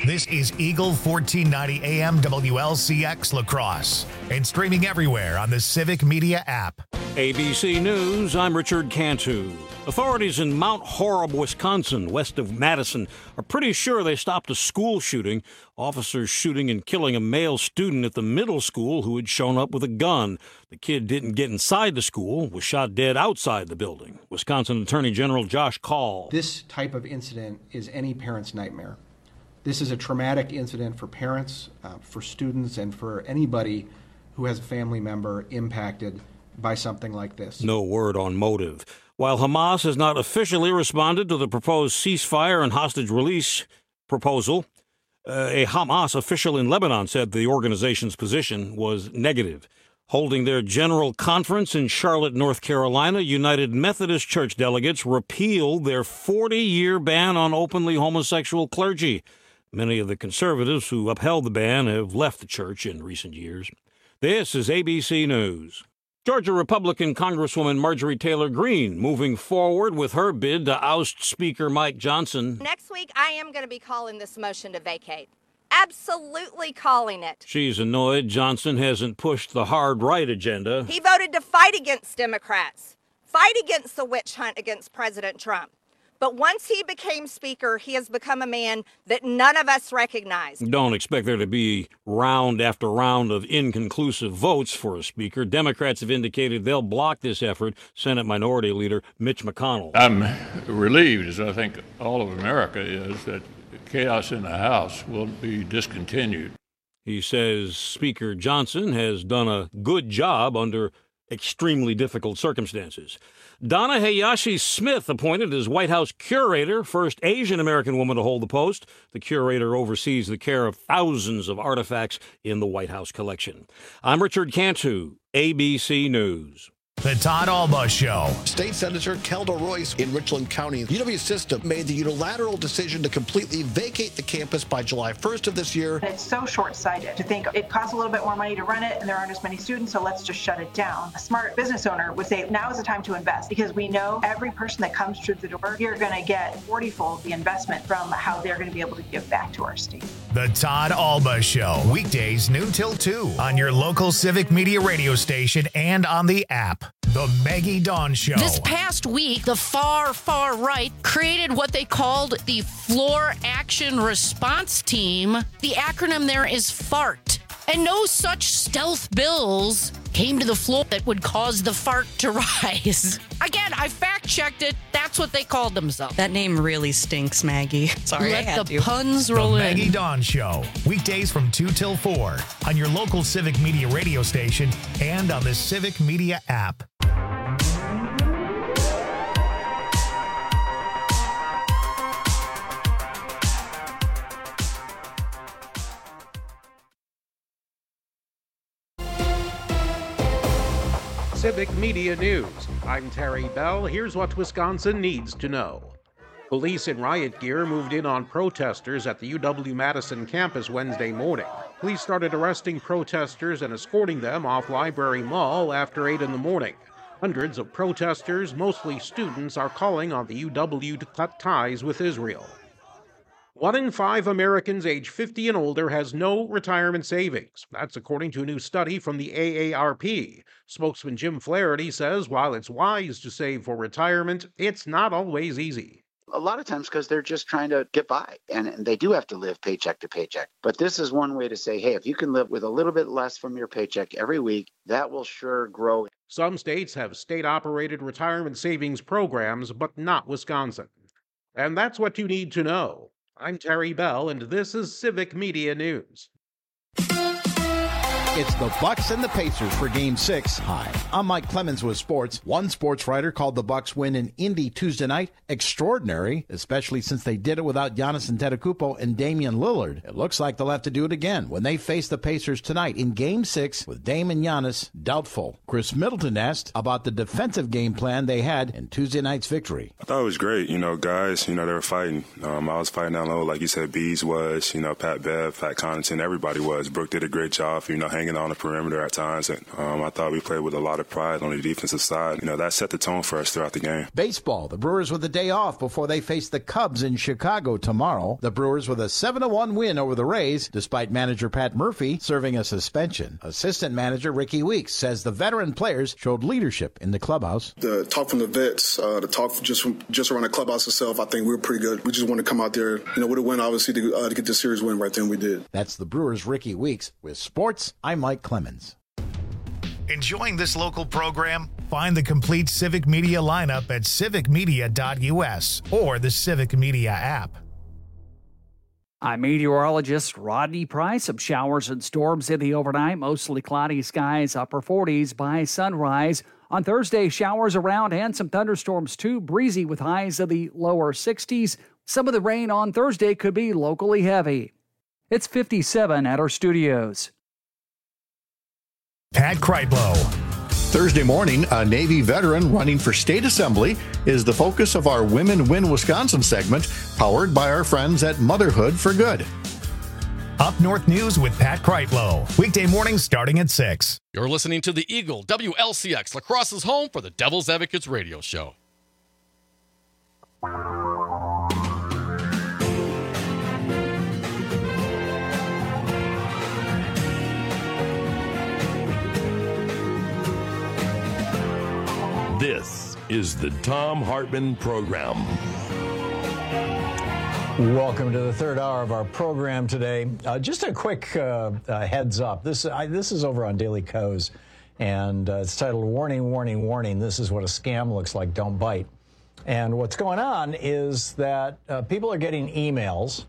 This is Eagle 1490 AM WLCX La Crosse and streaming everywhere on the Civic Media app. ABC News, I'm Richard Cantu. Authorities in Mount Horeb, Wisconsin, west of Madison, are pretty sure they stopped a school shooting. Officers shooting and killing a male student at the middle school who had shown up with a gun. The kid didn't get inside the school, was shot dead outside the building. Wisconsin Attorney General Josh Kaul. This type of incident is any parent's nightmare. This is a traumatic incident for parents, for students, and for anybody who has a family member impacted by something like this. No word on motive. While Hamas has not officially responded to the proposed ceasefire and hostage release proposal, a Hamas official in Lebanon said the organization's position was negative. Holding their general conference in Charlotte, North Carolina, United Methodist Church delegates repealed their 40-year ban on openly homosexual clergy. Many of the conservatives who upheld the ban have left the church in recent years. This is ABC News. Georgia Republican Congresswoman Marjorie Taylor Greene moving forward with her bid to oust Speaker Mike Johnson. Next week, I am going to be calling this motion to vacate. Absolutely calling it. She's annoyed Johnson hasn't pushed the hard right agenda. He voted to fight against Democrats, fight against the witch hunt against President Trump. But once he became Speaker, he has become a man that none of us recognize. Don't expect there to be round after round of inconclusive votes for a Speaker. Democrats have indicated they'll block this effort. Senate Minority Leader Mitch McConnell. I'm relieved, as I think all of America is, that chaos in the House will be discontinued. He says Speaker Johnson has done a good job under extremely difficult circumstances. Donna Hayashi Smith appointed as White House curator, first Asian American woman to hold the post. The curator oversees the care of thousands of artifacts in the White House collection. I'm Richard Cantu, ABC News. The Todd Alba Show. State Senator Kelda Royce in Richland County. UW System made the unilateral decision to completely vacate the campus by July 1st of this year. It's so short-sighted to think it costs a little bit more money to run it and there aren't as many students, so let's just shut it down. A smart business owner would say now is the time to invest because we know every person that comes through the door, you're going to get 40-fold the investment from how they're going to be able to give back to our state. The Todd Alba Show. Weekdays noon till 2 on your local Civic Media radio station and on the app. The Maggie Dawn Show. This past week, the far right created what they called the Floor Action Response Team. The acronym there is FART. And no such stealth bills came to the floor that would cause the fart to rise. Again, I fact-checked it. That's what they called themselves. That name really stinks, Maggie. Sorry, Let the puns roll in. The Maggie Dawn Show. Weekdays from 2 till 4 on your local Civic Media radio station and on the Civic Media app. Civic Media News. I'm Terry Bell. Here's what Wisconsin needs to know. Police in riot gear moved in on protesters at the UW-Madison campus Wednesday morning. Police started arresting protesters and escorting them off Library Mall after 8 in the morning. Hundreds of protesters, mostly students, are calling on the UW to cut ties with Israel. 1 in 5 Americans age 50 and older has no retirement savings. That's according to a new study from the AARP. Spokesman Jim Flaherty says while it's wise to save for retirement, it's not always easy. A lot of times because they're just trying to get by, and they do have to live paycheck to paycheck. But this is one way to say, hey, if you can live with a little bit less from your paycheck every week, that will sure grow. Some states have state-operated retirement savings programs, but not Wisconsin. And that's what you need to know. I'm Terry Bell, and this is Civic Media News. It's the Bucks and the Pacers for Game 6. Hi, I'm Mike Clemens with sports. One sports writer called the Bucks win in Indy Tuesday night extraordinary, especially since they did it without Giannis Antetokounmpo and Damian Lillard. It looks like they'll have to do it again when they face the Pacers tonight in Game 6 with Dame and Giannis doubtful. Chris Middleton asked about the defensive game plan they had in Tuesday night's victory. I thought it was great. Guys, they were fighting. I was fighting down low, like you said, Bees was, Pat Bev, Pat Connaughton, everybody was. Brooke did a great job, hanging hanging on the perimeter at times. And I thought we played with a lot of pride on the defensive side. That set the tone for us throughout the game. Baseball, the Brewers with a day off before they face the Cubs in Chicago tomorrow. The Brewers with a 7-1 win over the Rays, despite manager Pat Murphy serving a suspension. Assistant manager Ricky Weeks says the veteran players showed leadership in the clubhouse. The talk from the vets, the talk just around the clubhouse itself, I think we were pretty good. We just want to come out there, with a win, obviously, to get the series win right then we did. That's the Brewers' Ricky Weeks. With sports, I'm Mike Clemens. Enjoying this local program? Find the complete Civic Media lineup at civicmedia.us or the Civic Media app. I'm meteorologist Rodney Price. Some showers and storms in the overnight. Mostly cloudy skies, upper 40s by sunrise. On Thursday, showers around and some thunderstorms too. Breezy with highs of the lower 60s. Some of the rain on Thursday could be locally heavy. It's 57 at our studios. Pat Kreitlow. Thursday morning, a Navy veteran running for state assembly is the focus of our Women Win Wisconsin segment, powered by our friends at Motherhood for Good. Up North News with Pat Kreitlow. Weekday mornings starting at 6. You're listening to the Eagle WLCX, La Crosse's home for the Devil's Advocates radio show. This is the Thom Hartmann Program. Welcome to the third hour of our program today. Just a quick heads up. This is over on Daily Kos, and it's titled "Warning, Warning, Warning. This is what a scam looks like. Don't bite." And what's going on is that people are getting emails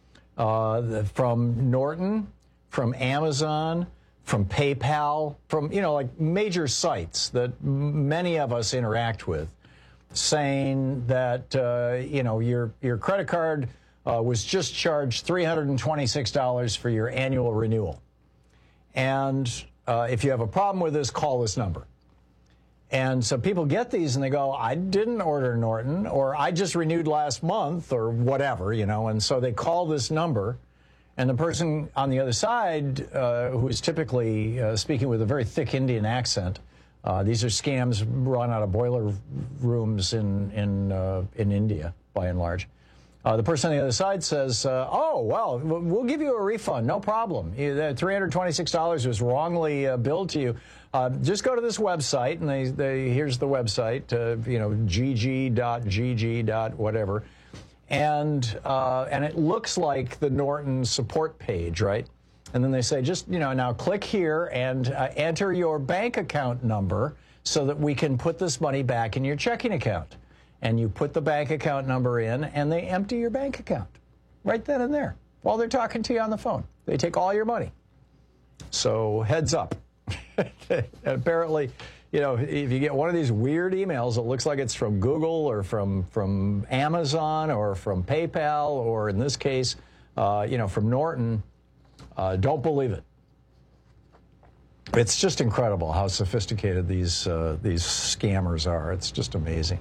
from Norton, from Amazon, from PayPal, from, like major sites that many of us interact with, saying that, your credit card was just charged $326 for your annual renewal. And if you have a problem with this, call this number. And so people get these and they go, I didn't order Norton, or I just renewed last month, or whatever, and so they call this number. And the person on the other side, who is typically speaking with a very thick Indian accent, these are scams run out of boiler rooms in India, by and large. The person on the other side says, oh, well, we'll give you a refund, no problem. The $326 was wrongly billed to you. Just go to this website, and here's the website, gg.whatever. And it looks like the Norton support page, right? And then they say, just, now click here and enter your bank account number so that we can put this money back in your checking account. And you put the bank account number in, and they empty your bank account right then and there while they're talking to you on the phone. They take all your money. So heads up. Apparently, if you get one of these weird emails that looks like it's from Google or from Amazon or from PayPal, or in this case, from Norton, don't believe it. It's just incredible how sophisticated these scammers are. It's just amazing.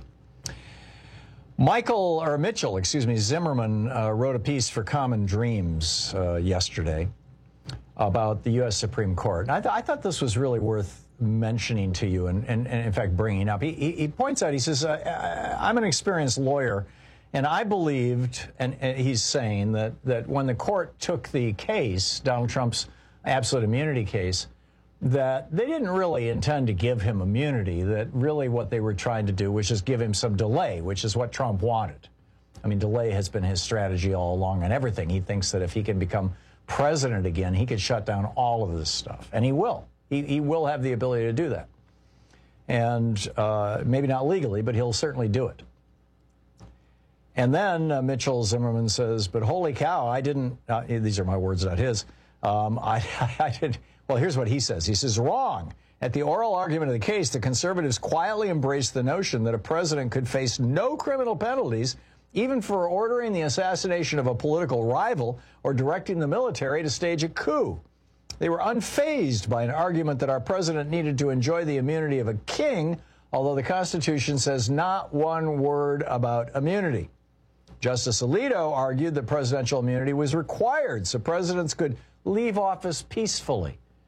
Mitchell Zimmerman wrote a piece for Common Dreams yesterday about the U.S. Supreme Court. And I thought this was really worth mentioning to you and in fact, bringing up. He points out, he says, I'm an experienced lawyer, and I believed, and he's saying that when the court took the case, Donald Trump's absolute immunity case, that they didn't really intend to give him immunity, that really what they were trying to do was just give him some delay, which is what Trump wanted. I mean, delay has been his strategy all along on everything. He thinks that if he can become president again, he could shut down all of this stuff, and he will. He will have the ability to do that. And maybe not legally, but he'll certainly do it. And then Mitchell Zimmerman says, but holy cow, I didn't, these are my words, not his, I didn't. Well, here's what he says. He says, wrong. At the oral argument of the case, the conservatives quietly embraced the notion that a president could face no criminal penalties, even for ordering the assassination of a political rival or directing the military to stage a coup. They were unfazed by an argument that our president needed to enjoy the immunity of a king, although the Constitution says not one word about immunity. Justice Alito argued that presidential immunity was required so presidents could leave office peacefully.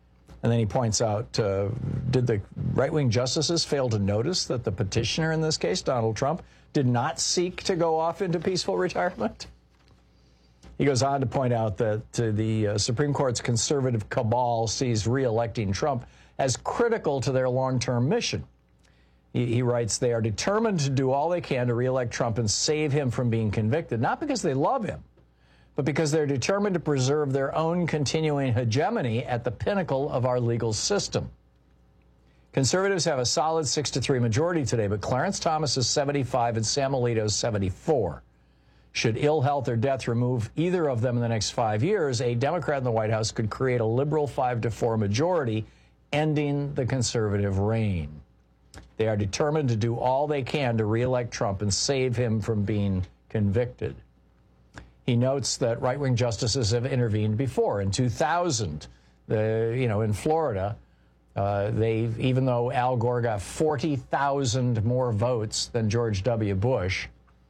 And then he points out, did the right-wing justices fail to notice that the petitioner in this case, Donald Trump, did not seek to go off into peaceful retirement? He goes on to point out that the Supreme Court's conservative cabal sees re-electing Trump as critical to their long-term mission. He writes, they are determined to do all they can to re-elect Trump and save him from being convicted, not because they love him, but because they're determined to preserve their own continuing hegemony at the pinnacle of our legal system. Conservatives have a solid 6-3 majority today, but Clarence Thomas is 75 and Sam Alito is 74. Should ill health or death remove either of them in the next 5 years, a Democrat in the White House could create a liberal 5-4 majority, ending the conservative reign. They are determined to do all they can to re-elect Trump and save him from being convicted. He notes that right-wing justices have intervened before. In 2000, in Florida, even though Al Gore got 40,000 more votes than George W. Bush,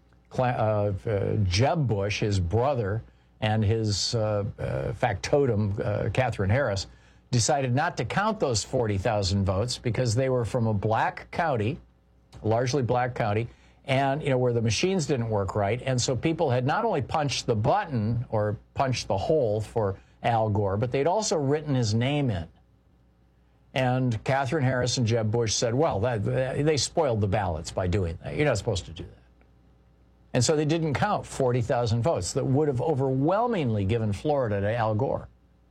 Jeb Bush, his brother, and his factotum, Catherine Harris, decided not to count those 40,000 votes because they were from a black county, largely black county, and where the machines didn't work right. And so people had not only punched the button or punched the hole for Al Gore, but they'd also written his name in. And Catherine Harris and Jeb Bush said, well, they spoiled the ballots by doing that. You're not supposed to do that. And so they didn't count 40,000 votes that would have overwhelmingly given Florida to Al Gore.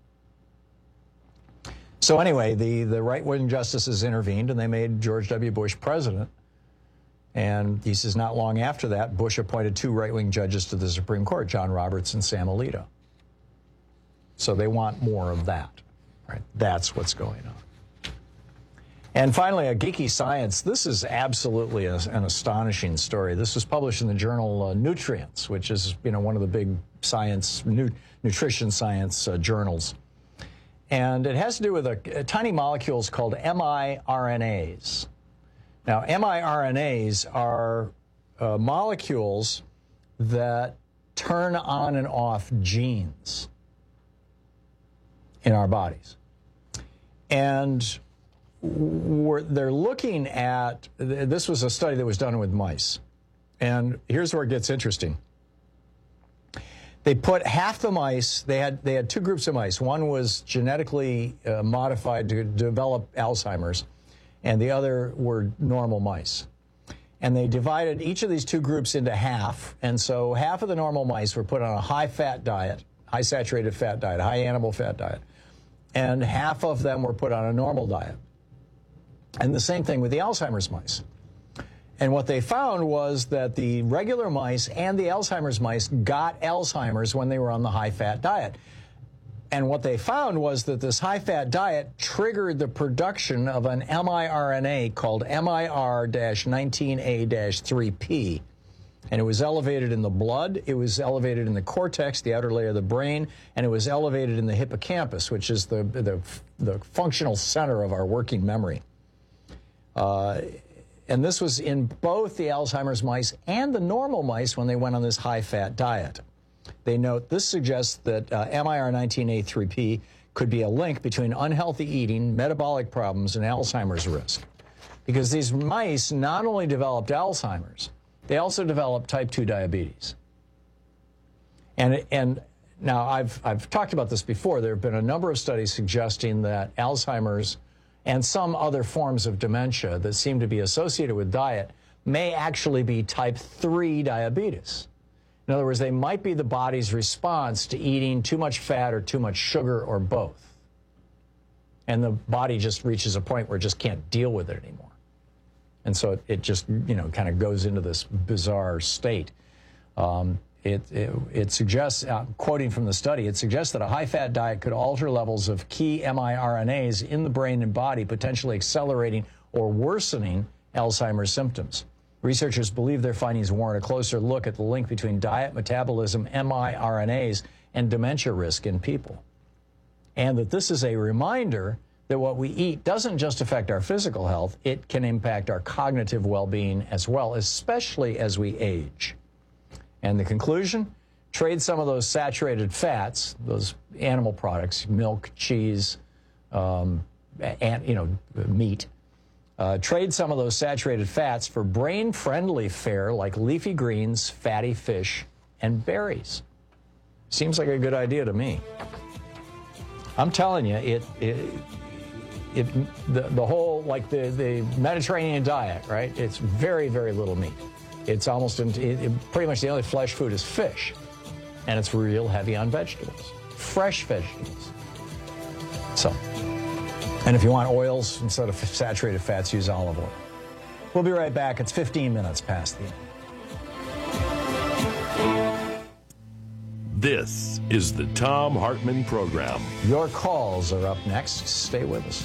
So anyway, the right-wing justices intervened, and they made George W. Bush president. And he says not long after that, Bush appointed 2 right-wing judges to the Supreme Court, John Roberts and Sam Alito. So they want more of that. Right? That's what's going on. And finally, a geeky science. This is absolutely an astonishing story. This was published in the journal Nutrients, which is one of the big science, nutrition science journals. And it has to do with tiny molecules called miRNAs. Now, miRNAs are molecules that turn on and off genes in our bodies. And they're looking at, this was a study that was done with mice. And here's where it gets interesting. They put half the mice, they had 2 groups of mice. One was genetically modified to develop Alzheimer's, and the other were normal mice. And they divided each of these 2 groups into half, and so half of the normal mice were put on a high-fat diet, high-saturated fat diet, high-animal fat diet, and half of them were put on a normal diet. And the same thing with the Alzheimer's mice. And what they found was that the regular mice and the Alzheimer's mice got Alzheimer's when they were on the high-fat diet. And what they found was that this high-fat diet triggered the production of an miRNA called MIR-19A-3P. And it was elevated in the blood, it was elevated in the cortex, the outer layer of the brain, and it was elevated in the hippocampus, which is the functional center of our working memory. And this was in both the Alzheimer's mice and the normal mice when they went on this high-fat diet. They note this suggests that MIR-19A3P could be a link between unhealthy eating, metabolic problems, and Alzheimer's risk. Because these mice not only developed Alzheimer's, they also developed type 2 diabetes. And now I've talked about this before. There have been a number of studies suggesting that Alzheimer's and some other forms of dementia that seem to be associated with diet may actually be type 3 diabetes. In other words, they might be the body's response to eating too much fat or too much sugar or both. And the body just reaches a point where it just can't deal with it anymore. And so it just, kind of goes into this bizarre state. It suggests, quoting from the study, it suggests that a high-fat diet could alter levels of key miRNAs in the brain and body, potentially accelerating or worsening Alzheimer's symptoms. Researchers believe their findings warrant a closer look at the link between diet, metabolism, miRNAs, and dementia risk in people. And that this is a reminder that what we eat doesn't just affect our physical health, it can impact our cognitive well-being as well, especially as we age. And the conclusion? Trade some of those saturated fats, those animal products, milk, cheese, meat. Trade some of those saturated fats for brain-friendly fare like leafy greens, fatty fish, and berries. Seems like a good idea to me. I'm telling you, the whole, like the Mediterranean diet, right? It's very, very little meat. It's almost, pretty much the only flesh food is fish. And it's real heavy on vegetables, fresh vegetables. So, and if you want oils instead of saturated fats, use olive oil. We'll be right back. It's 15 minutes past the end. This is the Thom Hartmann Program. Your calls are up next. Stay with us.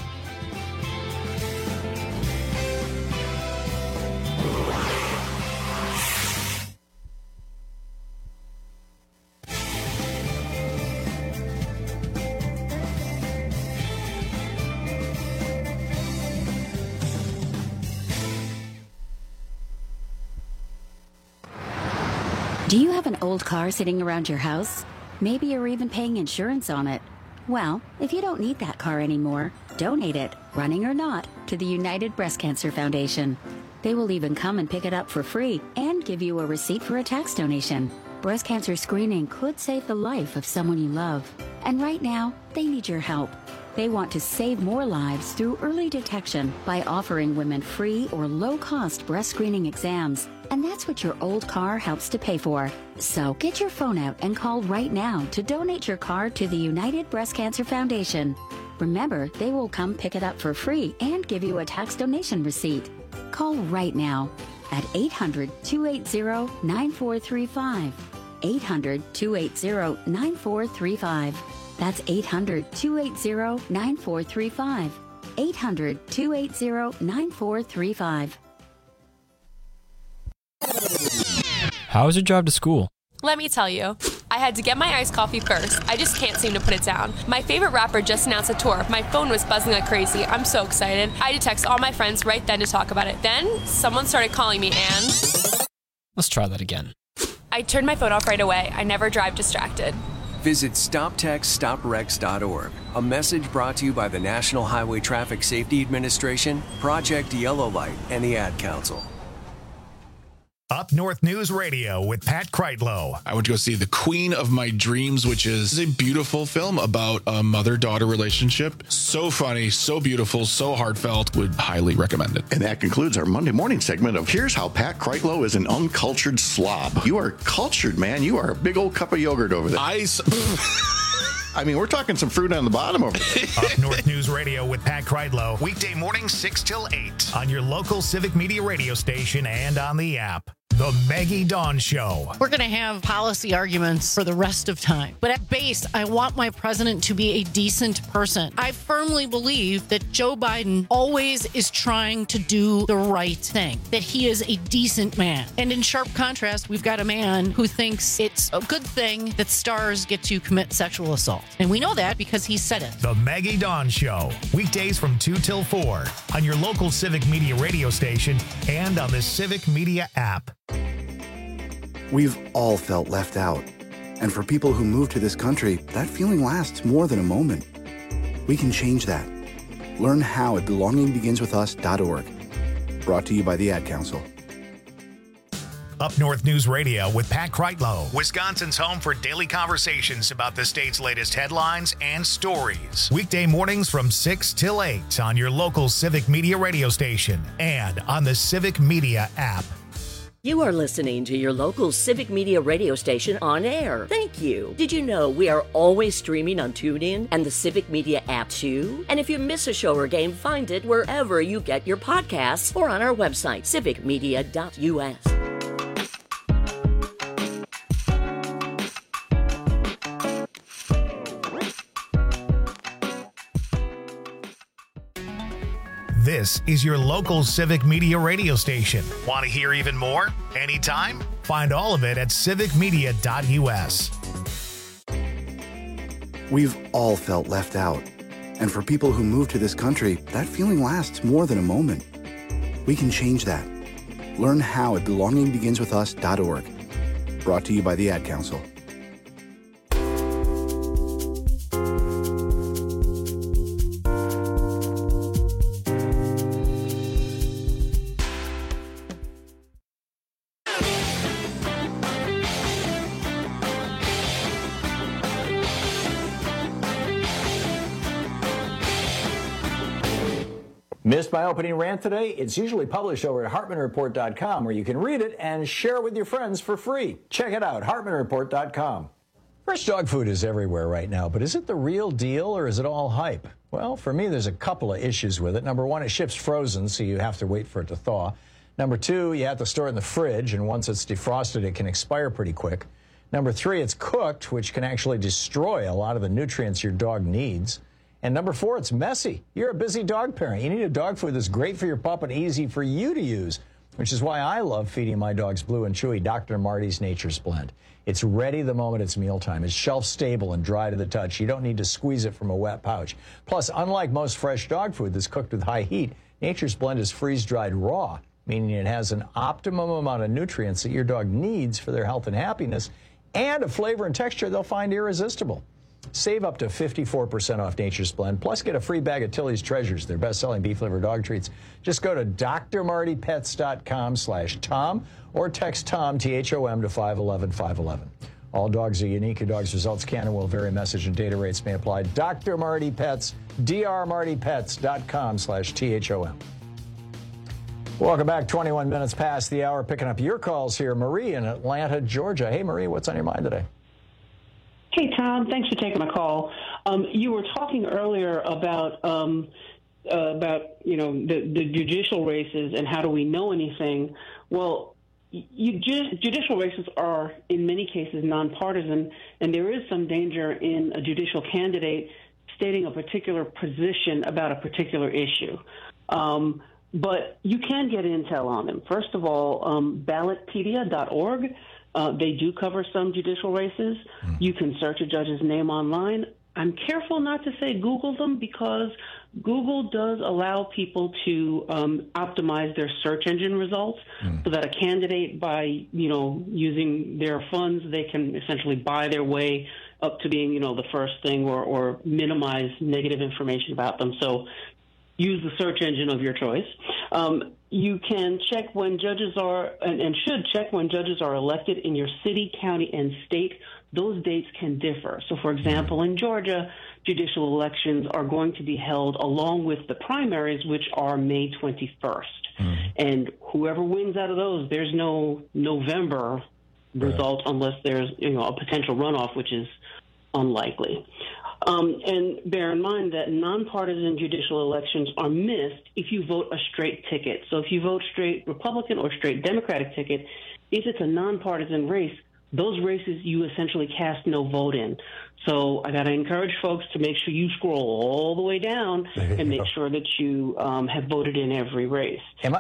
Do you have an old car sitting around your house? Maybe you're even paying insurance on it. Well, if you don't need that car anymore, donate it, running or not, to the United Breast Cancer Foundation. They will even come and pick it up for free and give you a receipt for a tax donation. Breast cancer screening could save the life of someone you love. And right now, they need your help. They want to save more lives through early detection by offering women free or low-cost breast screening exams. And that's what your old car helps to pay for. So get your phone out and call right now to donate your car to the United Breast Cancer Foundation. Remember, they will come pick it up for free and give you a tax donation receipt. Call right now at 800-280-9435. 800-280-9435. That's 800-280-9435. 800-280-9435. How was your drive to school? Let me tell you, I had to get my iced coffee first. I just can't seem to put it down. My favorite rapper just announced a tour. My phone was buzzing like crazy. I'm so excited. I had to text all my friends right then to talk about it. Then, someone started calling me and... Let's try that again. I turned my phone off right away. I never drive distracted. Visit StopTextStopWrecks.org. A message brought to you by the National Highway Traffic Safety Administration, Project Yellow Light, and the Ad Council. Up North News Radio with Pat Kreitlow. I went to go see The Queen of My Dreams, which is a beautiful film about a mother-daughter relationship. So funny, so beautiful, so heartfelt. Would highly recommend it. And that concludes our Monday morning segment of Here's How Pat Kreitlow is an Uncultured Slob. You are cultured, man. You are a big old cup of yogurt over there. I mean, we're talking some fruit on the bottom over there. Up North News Radio with Pat Kreitlow. Weekday mornings 6 till 8 on your local Civic Media radio station and on the app. The Maggie Dawn Show. We're going to have policy arguments for the rest of time. But at base, I want my president to be a decent person. I firmly believe that Joe Biden always is trying to do the right thing, that he is a decent man. And in sharp contrast, we've got a man who thinks it's a good thing that stars get to commit sexual assault. And we know that because he said it. The Maggie Dawn Show. Weekdays from 2 till 4 on your local Civic Media radio station and on the Civic Media app. We've all felt left out. And for people who move to this country, that feeling lasts more than a moment. We can change that. Learn how at belongingbeginswithus.org. Brought to you by the Ad Council. Up North News Radio with Pat Kreitlow, Wisconsin's home for daily conversations about the state's latest headlines and stories. Weekday mornings from 6 till 8 on your local Civic Media radio station and on the Civic Media app. You are listening to your local Civic Media radio station on air. Thank you. Did you know we are always streaming on TuneIn and the Civic Media app too? And if you miss a show or game, find it wherever you get your podcasts or on our website, civicmedia.us. This is your local Civic Media radio station. Want to hear even more? Anytime? Find all of it at civicmedia.us. We've all felt left out. And for people who move to this country, that feeling lasts more than a moment. We can change that. Learn how at belongingbeginswithus.org. Brought to you by the Ad Council. Missed my opening rant today? It's usually published over at HartmanReport.com, where you can read it and share it with your friends for free. Check it out, HartmanReport.com. Fresh dog food is everywhere right now, but is it the real deal or is it all hype? Well, for me, there's a couple of issues with it. Number one, it ships frozen, so you have to wait for it to thaw. Number two, you have to store it in the fridge, and once it's defrosted, it can expire pretty quick. Number three, it's cooked, which can actually destroy a lot of the nutrients your dog needs. And number four, it's messy. You're a busy dog parent. You need a dog food that's great for your pup and easy for you to use, which is why I love feeding my dogs Blue and Chewy Dr. Marty's Nature's Blend. It's ready the moment it's mealtime. It's shelf-stable and dry to the touch. You don't need to squeeze it from a wet pouch. Plus, unlike most fresh dog food that's cooked with high heat, Nature's Blend is freeze-dried raw, meaning it has an optimum amount of nutrients that your dog needs for their health and happiness, and a flavor and texture they'll find irresistible. Save up to 54% off Nature's Blend, plus get a free bag of Tilly's Treasures, their best-selling beef-liver dog treats. Just go to drmartypets.com/Tom or text Tom, T-H-O-M, to 511-511. All dogs are unique. Your dog's results can and will vary. Message and data rates may apply. Dr. Marty Pets, drmartypets.com/THOM. Welcome back. 21 minutes past the hour. Picking up your calls here. Marie in Atlanta, Georgia. Hey, Marie, what's on your mind today? Hey, Tom. Thanks for taking my call. You were talking earlier about the judicial races and how do we know anything. Well, judicial races are in many cases nonpartisan, and there is some danger in a judicial candidate stating a particular position about a particular issue. But you can get intel on them. First of all, ballotpedia.org. They do cover some judicial races. You can search a judge's name online. I'm careful not to say Google them because Google does allow people to optimize their search engine results so that a candidate, by using their funds, they can essentially buy their way up to being the first thing or minimize negative information about them. So use the search engine of your choice. You can check when judges are, and should check when judges are elected in your city, county, and state. Those dates can differ. So, for example, in Georgia, judicial elections are going to be held along with the primaries, which are May 21st. And whoever wins out of those, there's no November result unless there's a potential runoff, which is unlikely. And bear in mind that nonpartisan judicial elections are missed if you vote a straight ticket. So if you vote straight Republican or straight Democratic ticket, if it's a nonpartisan race, those races you essentially cast no vote in. So I got to encourage folks to make sure you scroll all the way down and make sure that you have voted in every race. No,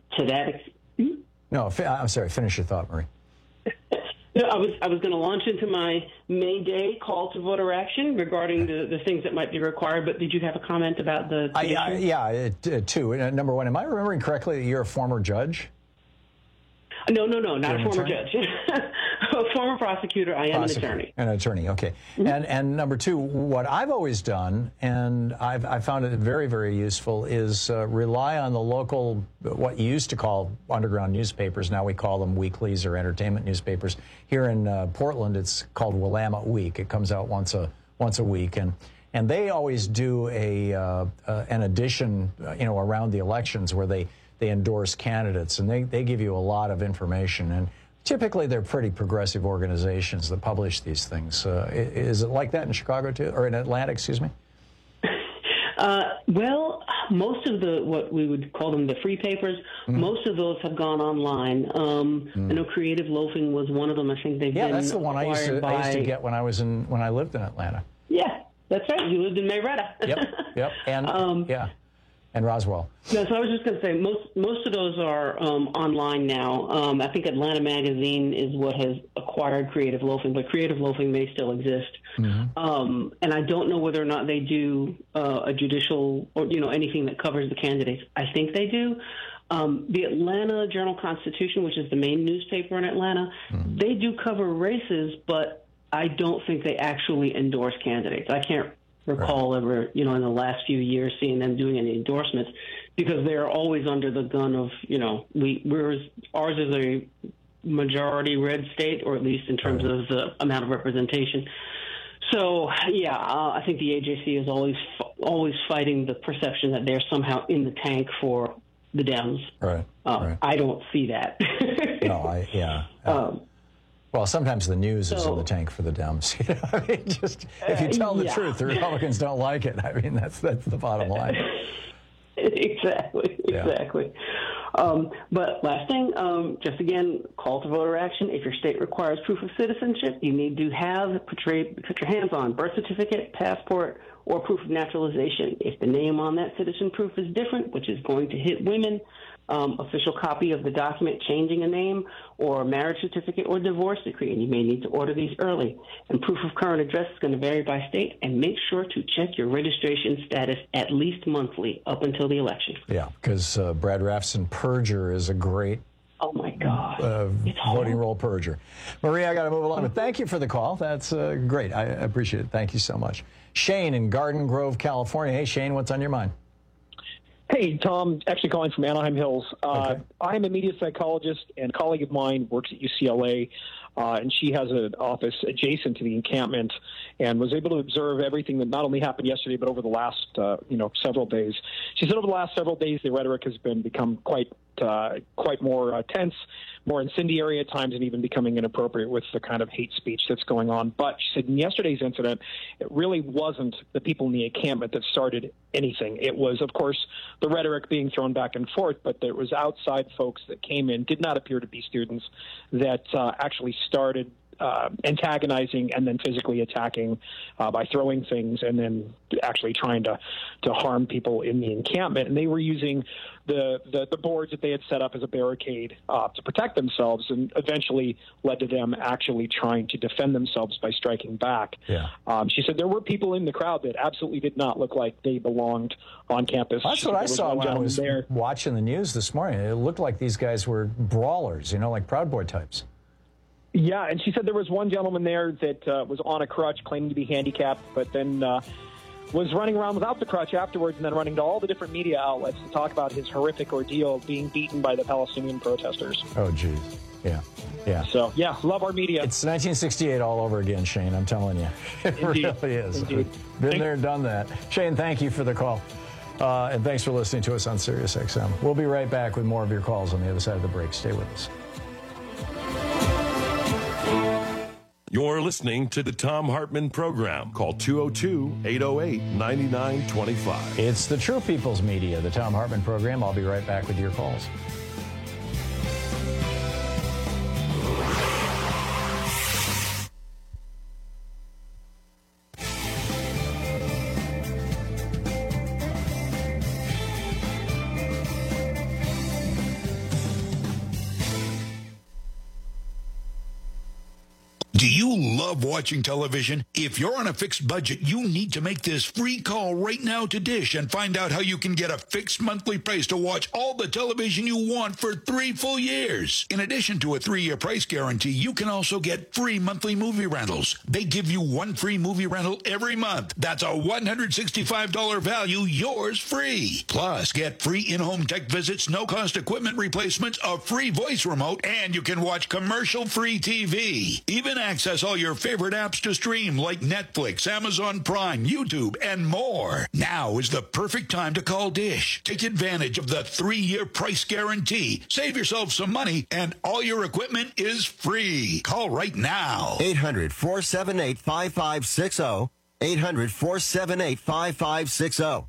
I'm sorry. Finish your thought, Marie. No, I was going to launch into my May Day call to voter action regarding the things that might be required, but did you have a comment about the two. Number one, am I remembering correctly that you're a former judge? No, not a former judge. A former prosecutor. I am an attorney. An attorney, okay. And number two, what I've always done, and I've found it very, very useful, is rely on the local, what you used to call underground newspapers. Now we call them weeklies or entertainment newspapers. Here in Portland, it's called Willamette Week. It comes out once a week, and they always do an edition, around the elections where they endorse candidates, and they give you a lot of information. And typically, they're pretty progressive organizations that publish these things. Is it like that in Chicago, too? Or in Atlanta, excuse me? Well, most of what we would call them the free papers, most of those have gone online. I know Creative Loafing was one of them. I think they've been that's the one I used to get when I lived in Atlanta. Yeah, that's right. You lived in Marietta. Yep. And and Roswell. No, so I was just going to say most of those are online now. I think Atlanta Magazine is what has acquired Creative Loafing, but Creative Loafing may still exist. And I don't know whether or not they do a judicial or anything that covers the candidates. I think they do. The Atlanta Journal-Constitution, which is the main newspaper in Atlanta, they do cover races, but I don't think they actually endorse candidates. I can't recall ever, in the last few years seeing them doing any endorsements, because they're always under the gun of, ours is a majority red state, or at least in terms of the amount of representation. So, yeah, I think the AJC is always fighting the perception that they're somehow in the tank for the Dems. Right. Right. I don't see that. No, well, sometimes the news is in the tank for the Dems. You know, I mean, just if you tell the truth, the Republicans don't like it. I mean, that's the bottom line. Exactly. But last thing, just again, call to voter action. If your state requires proof of citizenship, you need to put your hands on birth certificate, passport, or proof of naturalization. If the name on that citizen proof is different, which is going to hit women, official copy of the document changing a name, or marriage certificate or divorce decree, and you may need to order these early. And proof of current address is going to vary by state, and make sure to check your registration status at least monthly up until the election. Yeah, because Brad Raffson Perjure is a great voting roll purger. Maria, I got to move along, but thank you for the call. That's great. I appreciate it. Thank you so much. Shane in Garden Grove, California. Hey, Shane, what's on your mind? Hey, Tom, actually calling from Anaheim Hills. I'm a media psychologist, and a colleague of mine works at UCLA, and she has an office adjacent to the encampment and was able to observe everything that not only happened yesterday, but over the last, several days. She said over the last several days, the rhetoric has become quite more tense, more incendiary at times, and even becoming inappropriate with the kind of hate speech that's going on. But she said in yesterday's incident, it really wasn't the people in the encampment that started anything. It was, of course, the rhetoric being thrown back and forth, but there was outside folks that came in, did not appear to be students, that actually started antagonizing and then physically attacking by throwing things and then actually trying to harm people in the encampment. And they were using the boards that they had set up as a barricade to protect themselves, and eventually led to them actually trying to defend themselves by striking back. Yeah. She said there were people in the crowd that absolutely did not look like they belonged on campus. That's what I saw when I was watching the news this morning. It looked like these guys were brawlers, like Proud Boy types. Yeah, and she said there was one gentleman there that was on a crutch, claiming to be handicapped, but then was running around without the crutch afterwards, and then running to all the different media outlets to talk about his horrific ordeal of being beaten by the Palestinian protesters. Oh, geez. Yeah. So, yeah, love our media. It's 1968 all over again, Shane, I'm telling you. It really is. Indeed. Been there, done that. Shane, thank you for the call. And thanks for listening to us on SiriusXM. We'll be right back with more of your calls on the other side of the break. Stay with us. You're listening to the Thom Hartmann Program. Call 202-808-9925. It's the True People's Media, the Thom Hartmann Program. I'll be right back with your calls. Do you love watching television? If you're on a fixed budget, you need to make this free call right now to Dish and find out how you can get a fixed monthly price to watch all the television you want for 3 full years. In addition to a 3-year price guarantee, you can also get free monthly movie rentals. They give you 1 free movie rental every month. That's a $165 value, yours free. Plus, get free in-home tech visits, no-cost equipment replacements, a free voice remote, and you can watch commercial-free TV. Even access all your favorite apps to stream like Netflix, Amazon Prime, YouTube, and more. Now is the perfect time to call Dish. Take advantage of the 3-year price guarantee. Save yourself some money, and all your equipment is free. Call right now. 800-478-5560. 800-478-5560.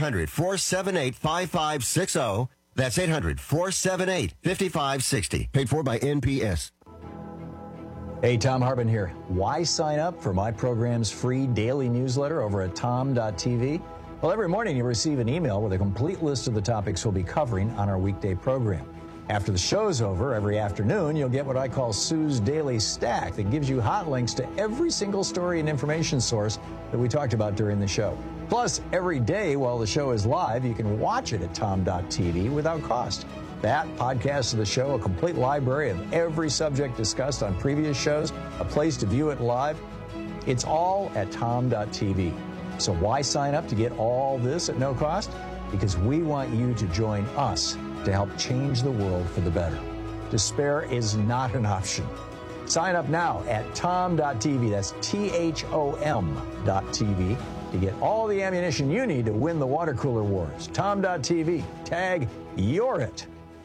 800-478-5560. That's 800-478-5560. Paid for by NPS. Hey, Thom Hartmann here. Why sign up for my program's free daily newsletter over at tom.tv? Well, every morning you receive an email with a complete list of the topics we'll be covering on our weekday program. After the show's over, every afternoon, you'll get what I call Sue's Daily Stack that gives you hot links to every single story and information source that we talked about during the show. Plus, every day while the show is live, you can watch it at tom.tv without cost. That, podcast of the show, a complete library of every subject discussed on previous shows, a place to view it live. It's all at tom.tv. So why sign up to get all this at no cost? Because we want you to join us to help change the world for the better. Despair is not an option. Sign up now at tom.tv. That's THOM.tv to get all the ammunition you need to win the water cooler wars. Tom.tv. Tag You're It.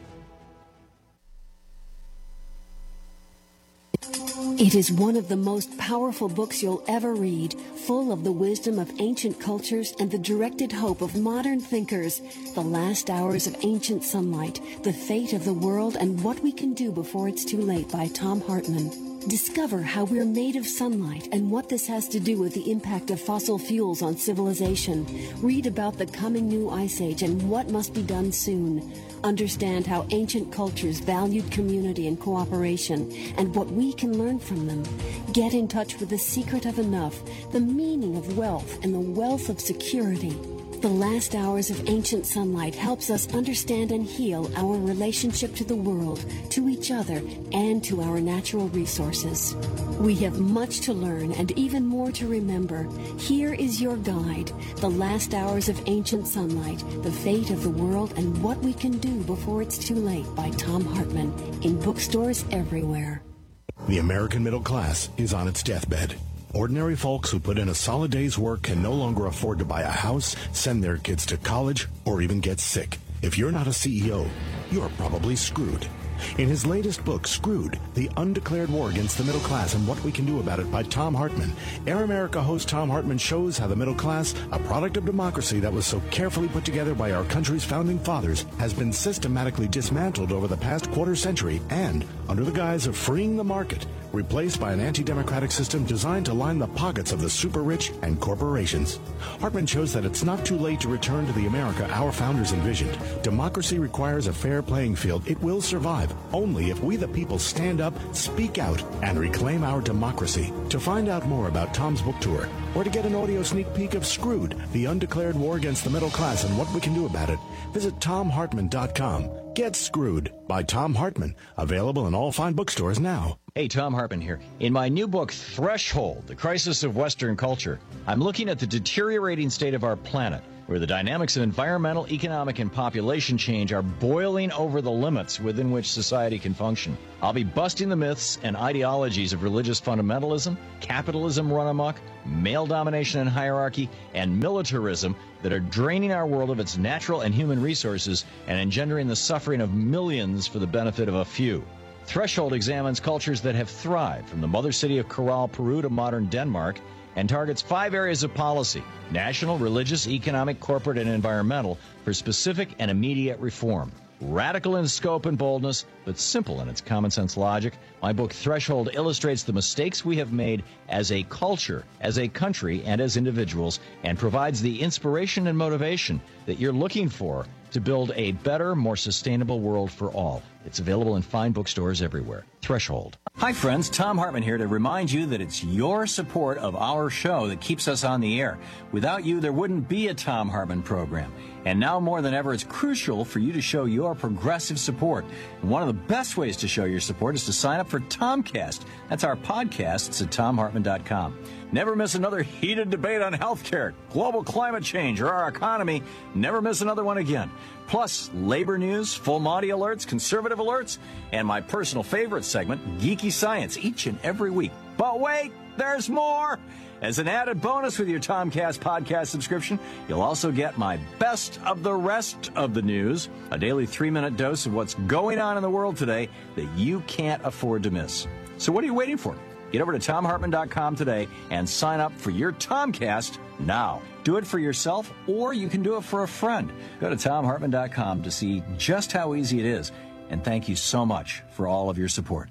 It is one of the most powerful books you'll ever read, full of the wisdom of ancient cultures and the directed hope of modern thinkers. The Last Hours of Ancient Sunlight, The Fate of the World and What We Can Do Before It's Too Late by Tom Hartman. Discover how we're made of sunlight and what this has to do with the impact of fossil fuels on civilization. Read about the coming new ice age and what must be done soon. Understand how ancient cultures valued community and cooperation and what we can learn from them. Get in touch with the secret of enough, the meaning of wealth, and the wealth of security. The Last Hours of Ancient Sunlight helps us understand and heal our relationship to the world, to each other, and to our natural resources. We have much to learn and even more to remember. Here is your guide, The Last Hours of Ancient Sunlight, The Fate of the World and What We Can Do Before It's Too Late by Tom Hartman, in bookstores everywhere. The American middle class is on its deathbed. Ordinary folks who put in a solid day's work can no longer afford to buy a house, send their kids to college, or even get sick. If you're not a CEO, you're probably screwed. In his latest book, Screwed, The Undeclared War Against the Middle Class and What We Can Do About It by Tom Hartman, Air America host Tom Hartman shows how the middle class, a product of democracy that was so carefully put together by our country's founding fathers, has been systematically dismantled over the past quarter century and, under the guise of freeing the market, replaced by an anti-democratic system designed to line the pockets of the super-rich and corporations. Hartman shows that it's not too late to return to the America our founders envisioned. Democracy requires a fair playing field. It will survive only if we the people stand up, speak out, and reclaim our democracy. To find out more about Tom's book tour, or to get an audio sneak peek of Screwed, The Undeclared War Against the Middle Class and What We Can Do About It, visit TomHartman.com. Get Screwed by Tom Hartman. Available in all fine bookstores now. Hey, Tom Hartman here. In my new book, Threshold, The Crisis of Western Culture, I'm looking at the deteriorating state of our planet, where the dynamics of environmental, economic, and population change are boiling over the limits within which society can function. I'll be busting the myths and ideologies of religious fundamentalism, capitalism run amok, male domination and hierarchy, and militarism that are draining our world of its natural and human resources and engendering the suffering of millions for the benefit of a few. Threshold examines cultures that have thrived, from the mother city of Corral, Peru to modern Denmark, and targets 5 areas of policy: national, religious, economic, corporate, and environmental, for specific and immediate reform. Radical in scope and boldness, but simple in its common sense logic, my book Threshold illustrates the mistakes we have made as a culture, as a country, and as individuals, and provides the inspiration and motivation that you're looking for to build a better, more sustainable world for all. It's available in fine bookstores everywhere. Threshold. Hi, friends. Tom Hartman here to remind you that it's your support of our show that keeps us on the air. Without you, there wouldn't be a Tom Hartman program. And now more than ever, it's crucial for you to show your progressive support. And one of the best ways to show your support is to sign up for Tomcast. That's our podcasts at TomHartman.com. Never miss another heated debate on healthcare, global climate change, or our economy. Never miss another one again. Plus, labor news, full Monty alerts, conservative alerts, and my personal favorite segment, Geeky Science, each and every week. But wait, there's more! As an added bonus with your Tomcast podcast subscription, you'll also get my best of the rest of the news, a daily 3-minute dose of what's going on in the world today that you can't afford to miss. So what are you waiting for? Get over to TomHartman.com today and sign up for your Tomcast now. Do it for yourself, or you can do it for a friend. Go to TomHartman.com to see just how easy it is. And thank you so much for all of your support.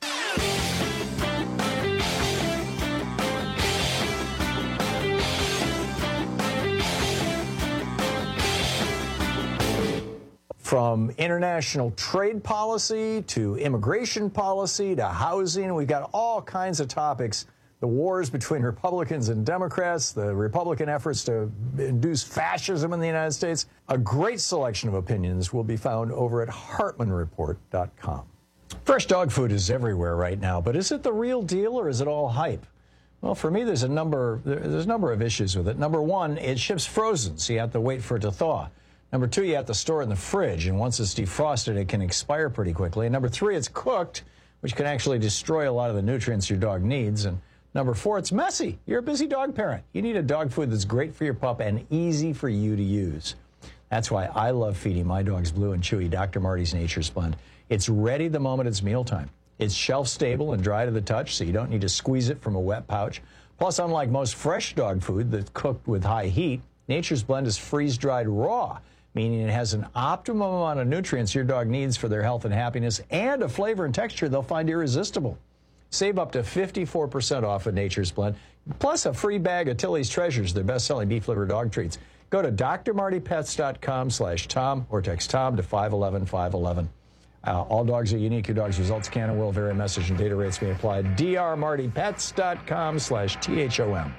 From international trade policy to immigration policy to housing, we've got all kinds of topics. The wars between Republicans and Democrats, the Republican efforts to induce fascism in the United States. A great selection of opinions will be found over at HartmanReport.com. Fresh dog food is everywhere right now, but is it the real deal or is it all hype? Well, for me, there's a number of issues with it. Number one, it ships frozen, so you have to wait for it to thaw. Number two, you have to store it in the fridge, and once it's defrosted, it can expire pretty quickly. And number three, it's cooked, which can actually destroy a lot of the nutrients your dog needs. And number 4, it's messy. You're a busy dog parent. You need a dog food that's great for your pup and easy for you to use. That's why I love feeding my dogs Blue and Chewy Dr. Marty's Nature's Blend. It's ready the moment it's mealtime. It's shelf-stable and dry to the touch, so you don't need to squeeze it from a wet pouch. Plus, unlike most fresh dog food that's cooked with high heat, Nature's Blend is freeze-dried raw, meaning it has an optimum amount of nutrients your dog needs for their health and happiness, and a flavor and texture they'll find irresistible. Save up to 54% off of Nature's Blend, plus a free bag of Tilly's Treasures, their best-selling beef liver dog treats. Go to drmartypets.com/Tom or text Tom to 511-511. All dogs are unique. Your dog's results can and will vary. Message and data rates may apply. drmartypets.com/THOM.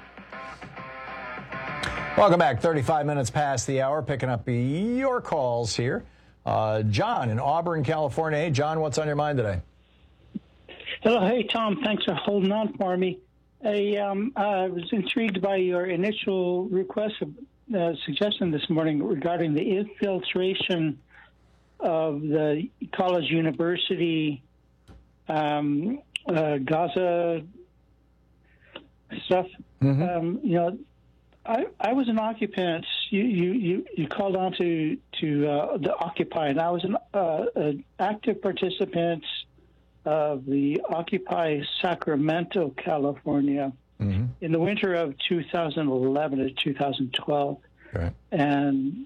Welcome back. 35 minutes past the hour. Picking up your calls here. John in Auburn, California. Hey, John, what's on your mind today? Hello. Hey, Tom. Thanks for holding on for me. I was intrigued by your initial request of suggestion this morning regarding the infiltration of the college university Gaza stuff. Mm-hmm. I was an occupant. You called on to the Occupy, and I was an active participant of the Occupy Sacramento, California, in the winter of 2011 to 2012. Right. And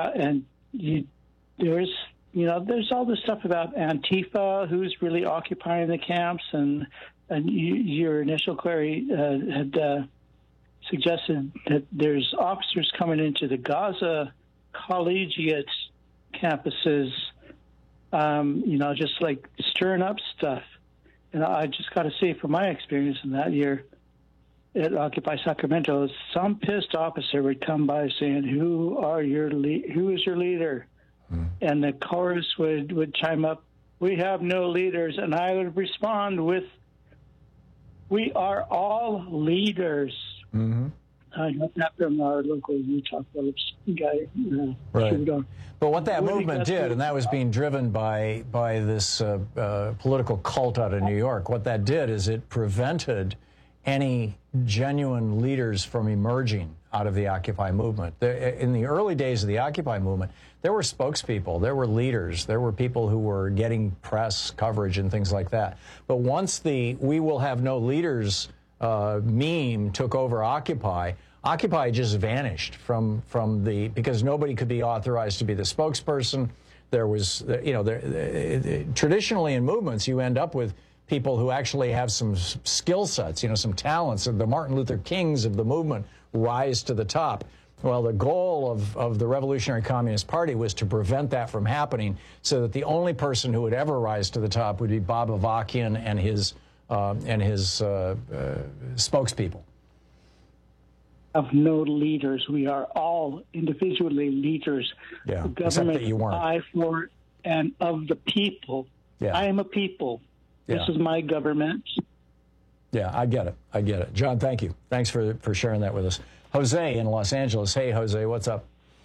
there's all this stuff about Antifa, who's really occupying the camps, and your initial query had suggested that there's officers coming into the Gaza collegiate campuses, just like stirring up stuff. And I just got to say, from my experience in that year at Occupy Sacramento, some pissed officer would come by saying, "Who is your leader?" And the chorus would chime up, "We have no leaders." And I would respond with, "We are all leaders." Mm-hmm. I got that from our local Utah Phillips guy. Right. But what that movement did, and that was being driven by this political cult out of New York, what that did is it prevented any genuine leaders from emerging out of the Occupy movement. In the early days of the Occupy movement, there were spokespeople, there were leaders, there were people who were getting press coverage and things like that. But once the "we will have no leaders" meme took over Occupy just vanished from because nobody could be authorized to be the spokesperson. There was, traditionally in movements, you end up with people who actually have some skill sets, some talents. The Martin Luther Kings of the movement rise to the top. Well, the goal of the Revolutionary Communist Party was to prevent that from happening, so that the only person who would ever rise to the top would be Bob Avakian and his spokespeople. Of no leaders. We are all individually leaders. Yeah, the government is by, for, and of the people. Yeah. I am a people. Yeah. This is my government. Yeah, I get it. John, thank you. Thanks for sharing that with us. Jose in Los Angeles. Hey, Jose, what's up?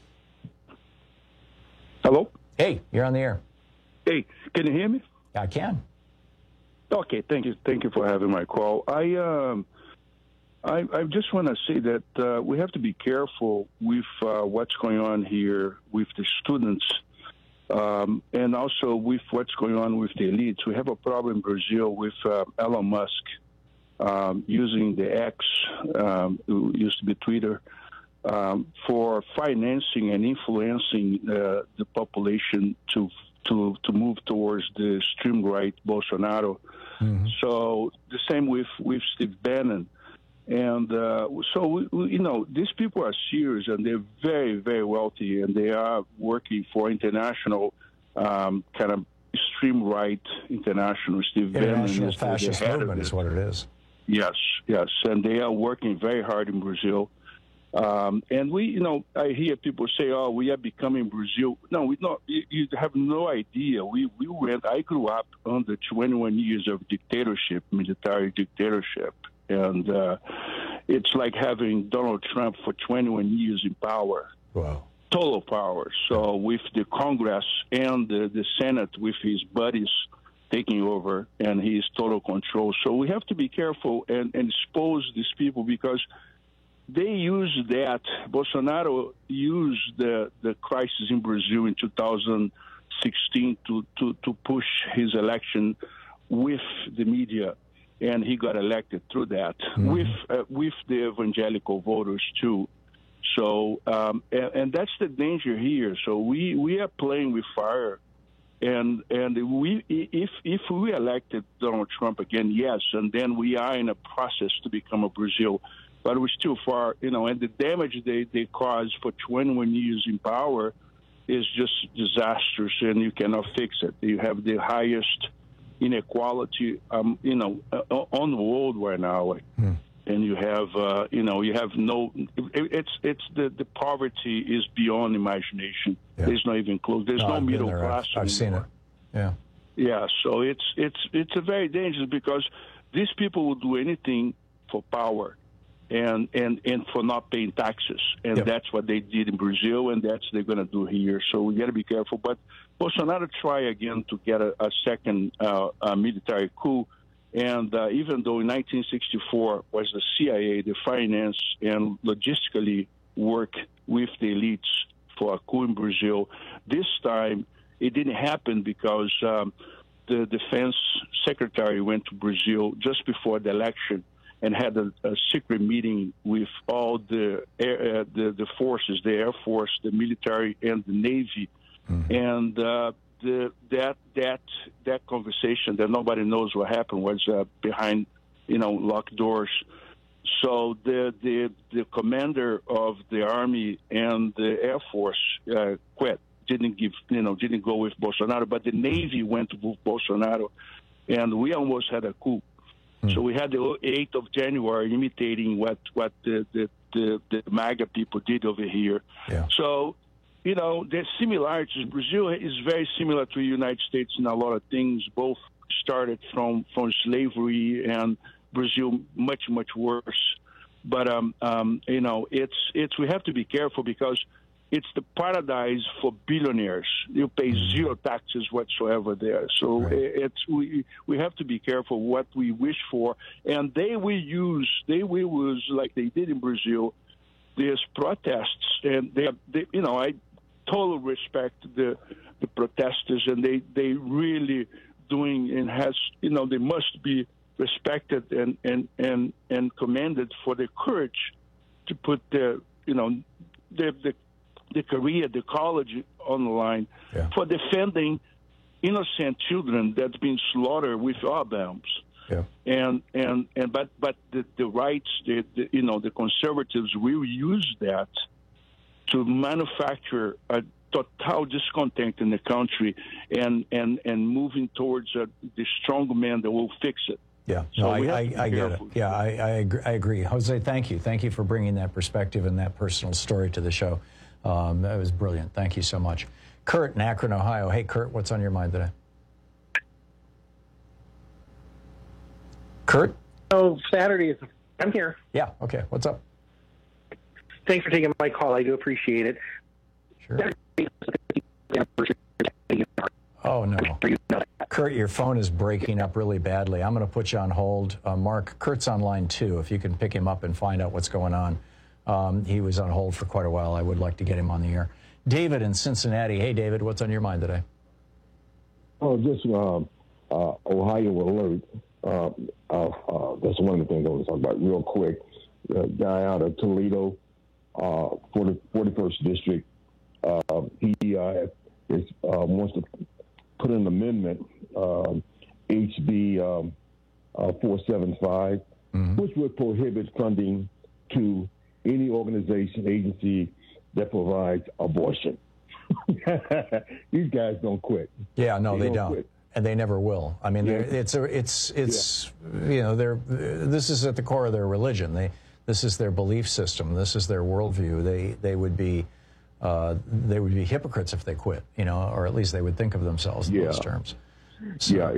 Hello? Hey, you're on the air. Hey, can you hear me? I can. Okay, thank you for having my call. I just want to say that we have to be careful with what's going on here with the students, and also with what's going on with the elites. We have a problem in Brazil with Elon Musk using the X, who used to be Twitter, for financing and influencing the population to move towards the extreme right, Bolsonaro. Mm-hmm. So the same with Steve Bannon. And these people are serious, and they're very, very wealthy, and they are working for international kind of extreme right international. Steve Bannon is fascist movement is what it is. Yes, and they are working very hard in Brazil. And I hear people say, "Oh, we are becoming Brazil." No, we not. You have no idea. I grew up under 21 years of dictatorship, military dictatorship, and it's like having Donald Trump for 21 years in power. Wow. Total power. So with the Congress and the Senate, with his buddies, taking over, and he is total control. So we have to be careful and expose these people, because they use that. Bolsonaro used the crisis in Brazil in 2016 to push his election with the media, and he got elected through that, with the evangelical voters too. So and that's the danger here. So we are playing with fire. And if we elected Donald Trump again, yes, and then we are in a process to become a Brazil, but we're still far, and the damage they caused for 21 years in power is just disastrous, and you cannot fix it. You have the highest inequality, on the world right now. And you have, you have no. It's the poverty is beyond imagination. Yeah. There's not even close. There's no middle class. I've seen it. Yeah. Yeah. So it's a very dangerous, because these people will do anything for power, and for not paying taxes, and that's what they did in Brazil, and that's what they're going to do here. So we got to be careful. But Bolsonaro try again to get a second military coup. And even though in 1964 was the CIA, the finance and logistically worked with the elites for a coup in Brazil, this time it didn't happen because the defense secretary went to Brazil just before the election and had a secret meeting with all the forces, the Air Force, the military, and the Navy. And that conversation that nobody knows what happened was behind locked doors. So the commander of the Army and the Air Force quit, didn't go with Bolsonaro, but the Navy went with Bolsonaro, and we almost had a coup. So we had the 8th of January imitating what the MAGA people did over here. Yeah. So there's similarities. Brazil is very similar to the United States in a lot of things. Both started from slavery, and Brazil much worse. But it's we have to be careful, because it's the paradise for billionaires. You pay zero taxes whatsoever there. So we have to be careful what we wish for, and they will use like they did in Brazil. There's protests, and I totally respect the protesters, and they really doing and has they must be respected and commended for their courage to put the career, the college on the line for defending innocent children that's been slaughtered with our bombs. Yeah. But the rights, the conservatives will use that to manufacture a total discontent in the country and moving towards the strong man that will fix it. Yeah, so I get it. Yeah, I agree. Jose, thank you. Thank you for bringing that perspective and that personal story to the show. That was brilliant. Thank you so much. Kurt in Akron, Ohio. Hey, Kurt, what's on your mind today? Kurt? Oh, Saturday is. I'm here. Yeah, okay. What's up? Thanks for taking my call. I do appreciate it. Sure. Oh, no. Kurt, your phone is breaking up really badly. I'm going to put you on hold. Mark, Kurt's on line 2. If you can pick him up and find out what's going on. He was on hold for quite a while. I would like to get him on the air. David in Cincinnati. Hey, David, what's on your mind today? Oh, just Ohio alert. That's one of the things I want to talk about real quick. The guy out of Toledo, 41st District, he wants to put an amendment, HB 475, which would prohibit funding to any organization, agency that provides abortion. These guys don't quit. Yeah, no, they don't. Quit. And they never will. I mean, this is at the core of their religion. This is their belief system. This is their worldview. They would be hypocrites if they quit, or at least they would think of themselves in those terms. So. Yeah,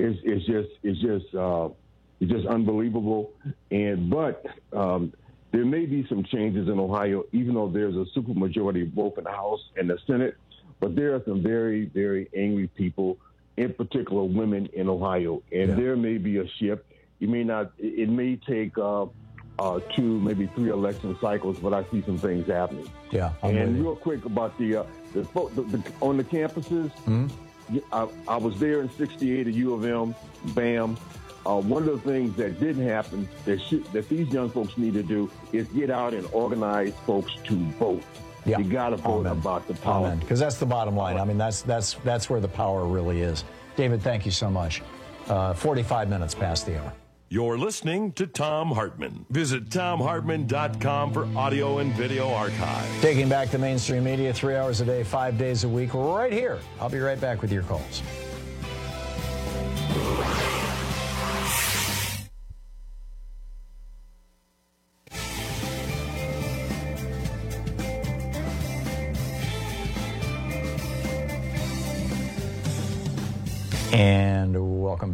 it's just unbelievable. But there may be some changes in Ohio, even though there's a supermajority both in the House and the Senate. But there are some very, very angry people in particular women in Ohio. And there may be a shift. It may take 2, maybe 3 election cycles, but I see some things happening. Yeah. And real quick about the on the campuses, I was there in '68 at U of M, BAM. One of the things that didn't happen that these young folks need to do is get out and organize folks to vote. Yeah. You got to vote about the power. Because that's the bottom line. I mean, that's where the power really is. David, thank you so much. 45 minutes past the hour. You're listening to Thom Hartmann. Visit ThomHartmann.com for audio and video archive. Taking back the mainstream media 3 hours a day, 5 days a week, right here. I'll be right back with your calls. And welcome.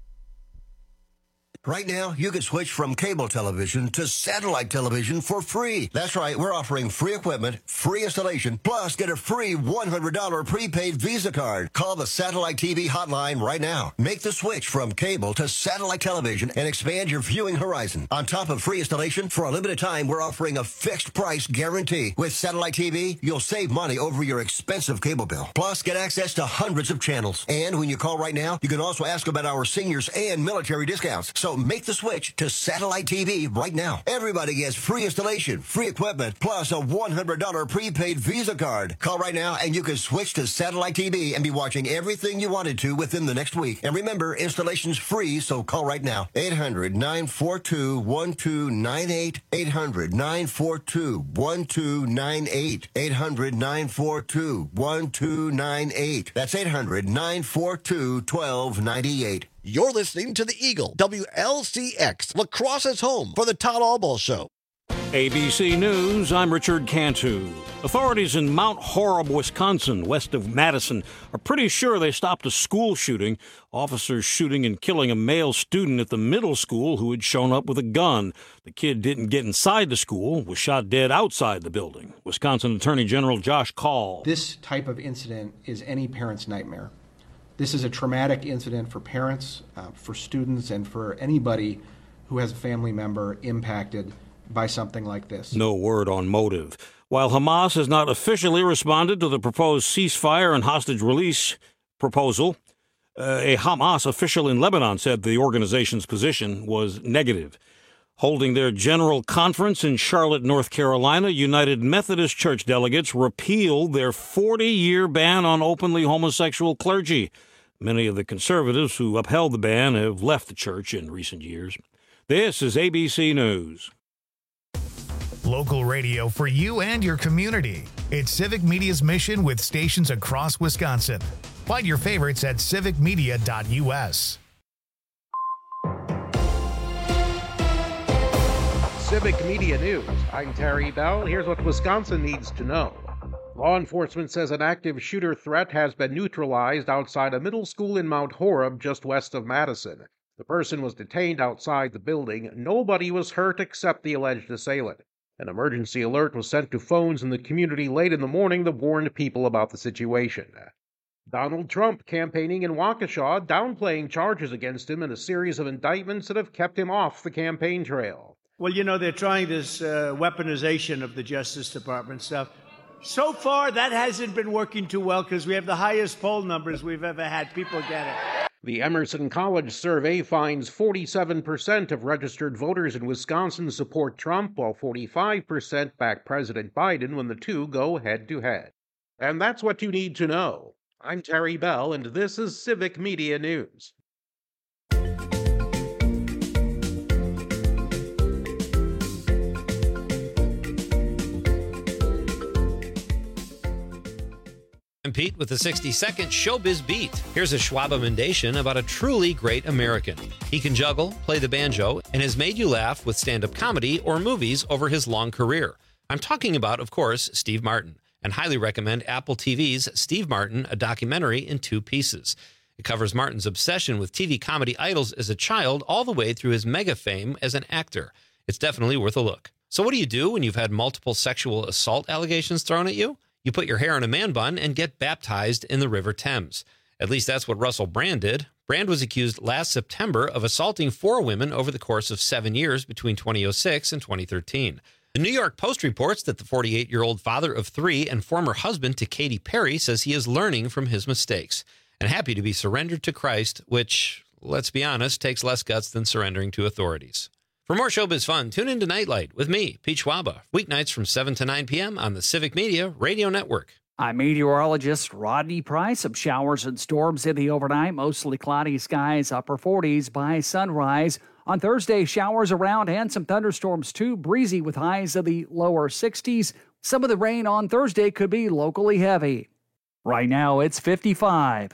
Right now, you can switch from cable television to satellite television for free. That's right, we're offering free equipment, free installation, plus get a free $100 prepaid Visa card. Call the Satellite TV hotline right now. Make the switch from cable to satellite television and expand your viewing horizon. On top of free installation, for a limited time, we're offering a fixed price guarantee. With Satellite TV, you'll save money over your expensive cable bill. Plus, get access to hundreds of channels. And when you call right now, you can also ask about our seniors and military discounts. So make the switch to Satellite TV right now. Everybody gets free installation, free equipment, plus a $100 prepaid Visa card. Call right now and you can switch to Satellite TV and be watching everything you wanted to within the next week. And remember, installation's free, so call right now. 800-942-1298. 800-942-1298. 800-942-1298. That's 800-942-1298. You're listening to The Eagle, WLCX, La Crosse's home for the Todd Albaugh Show. ABC News, I'm Richard Cantu. Authorities in Mount Horeb, Wisconsin, west of Madison, are pretty sure they stopped a school shooting. Officers shooting and killing a male student at the middle school who had shown up with a gun. The kid didn't get inside the school, was shot dead outside the building. Wisconsin Attorney General Josh Kaul. This type of incident is any parent's nightmare. This is a traumatic incident for parents, for students, and for anybody who has a family member impacted by something like this. No word on motive. While Hamas has not officially responded to the proposed ceasefire and hostage release proposal, a Hamas official in Lebanon said the organization's position was negative. Holding their general conference in Charlotte, North Carolina, United Methodist Church delegates repealed their 40-year ban on openly homosexual clergy. Many of the conservatives who upheld the ban have left the church in recent years. This is ABC News. Local radio for you and your community. It's Civic Media's mission with stations across Wisconsin. Find your favorites at civicmedia.us. Civic Media News. I'm Terry Bell. Here's what Wisconsin needs to know. Law enforcement says an active shooter threat has been neutralized outside a middle school in Mount Horeb, just west of Madison. The person was detained outside the building. Nobody was hurt except the alleged assailant. An emergency alert was sent to phones in the community late in the morning that warned people about the situation. Donald Trump campaigning in Waukesha, downplaying charges against him in a series of indictments that have kept him off the campaign trail. Well, you know, they're trying this weaponization of the Justice Department stuff. So far, that hasn't been working too well because we have the highest poll numbers we've ever had. People get it. The Emerson College survey finds 47% of registered voters in Wisconsin support Trump, while 45% back President Biden when the two go head-to-head. And that's what you need to know. I'm Terry Bell, and this is Civic Media News. I'm Pete with the 60-second Showbiz Beat. Here's a Schwab emendation about a truly great American. He can juggle, play the banjo, and has made you laugh with stand-up comedy or movies over his long career. I'm talking about, of course, Steve Martin, and highly recommend Apple TV's Steve Martin, a documentary in 2 pieces. It covers Martin's obsession with TV comedy idols as a child all the way through his mega fame as an actor. It's definitely worth a look. So what do you do when you've had multiple sexual assault allegations thrown at you? You put your hair in a man bun and get baptized in the River Thames. At least that's what Russell Brand did. Brand was accused last September of assaulting 4 women over the course of 7 years between 2006 and 2013. The New York Post reports that the 48-year-old father of 3 and former husband to Katy Perry says he is learning from his mistakes and happy to be surrendered to Christ, which, let's be honest, takes less guts than surrendering to authorities. For more showbiz fun, tune in to Nightlight with me, Pete Schwaba, weeknights from 7 to 9 p.m. on the Civic Media Radio Network. I'm meteorologist Rodney Price. Some showers and storms in the overnight, mostly cloudy skies, upper 40s by sunrise. On Thursday, showers around and some thunderstorms too, breezy with highs of the lower 60s. Some of the rain on Thursday could be locally heavy. Right now, it's 55.